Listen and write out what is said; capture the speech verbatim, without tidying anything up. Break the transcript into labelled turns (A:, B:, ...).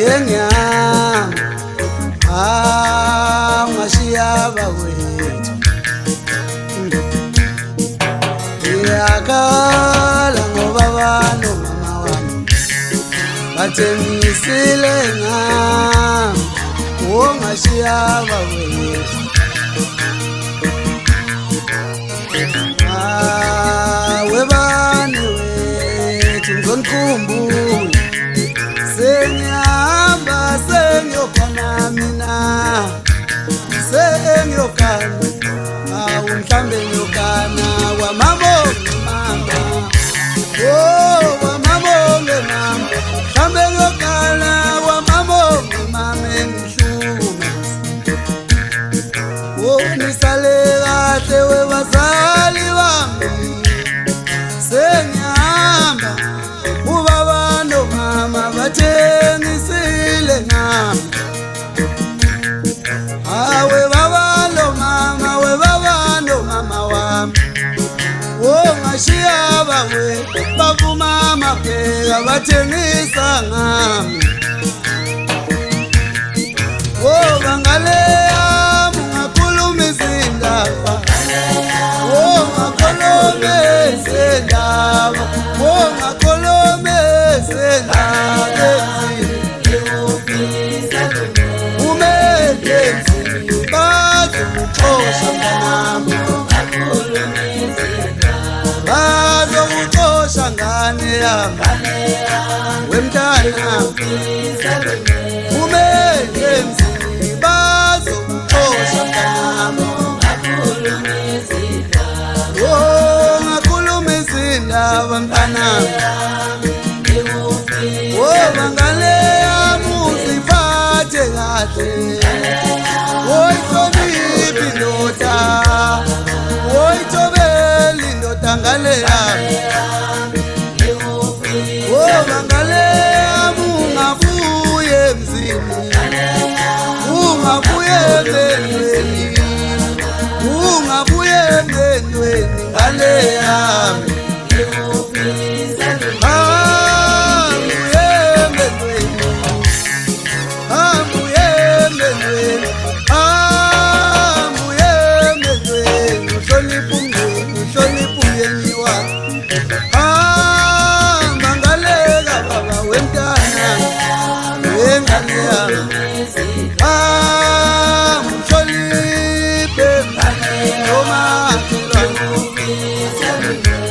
A: Senyama ah ngashiya bakwethu iyakhala ngoba bano mama wami bathengisile ngami ongashiya bakwethu ah webani wethu ngizonikumbula senyamba sengiyokhona mina sengiyokana awu mhlambe ngiyokana kwamabonge mama oh kwamabonge mama mhlambe ngiyokana kwamabonge mama engihlume oh nisale kahle webazali bami senyamba ubaba no mama bathengisile ngami awe baba lo mama we baba no mama wami oh ngashiya bawe bavuma mapheka bathengisa ngami oh bangale yami ngakhuluma izindaba oh ngakhuluma izindaba oh ngakhuluma izindaba bazokuxosha ngane yami wemntana umele emzini bazokuxosha ngami oh ngakhuluma izindaba mntanami oh bangale yami uziphathe kahle oy hloniphi ndoda oy thobeli ndoda ngale yami oh bangale yami ungabuye emzini ungabuye emendweni ungabuye emendweni ngale yami ah mhloniphe ngane noma